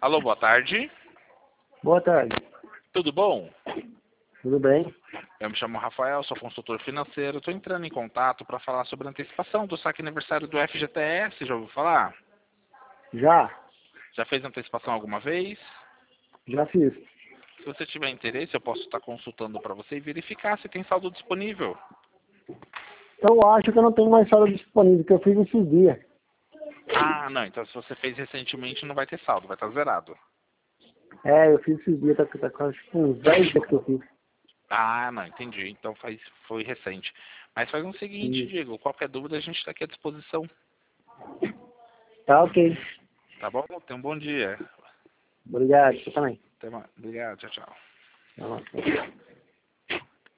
Alô, boa tarde. Boa tarde. Tudo bom? Tudo bem? Eu me chamo Rafael, sou consultor financeiro. Estou entrando em contato para falar sobre a antecipação do saque aniversário do FGTS. Já ouviu falar? Já? Já fez antecipação alguma vez? Já fiz. Se você tiver interesse, eu posso estar consultando para você e verificar se tem saldo disponível. Eu acho que eu não tenho mais sala disponível, que eu fiz esses dias. Ah, não. Então se você fez recentemente, não vai ter saldo, vai estar zerado. Eu fiz esses dias, tá quase uns 10 dias que eu fiz. Ah, não, entendi. Então foi recente. Mas faz o seguinte, Isso. Diego, qualquer dúvida a gente está aqui à disposição. Tá ok. Tá bom? Tenha um bom dia. Obrigado, você também. Até mais. Obrigado, tchau, tchau. Tá bom.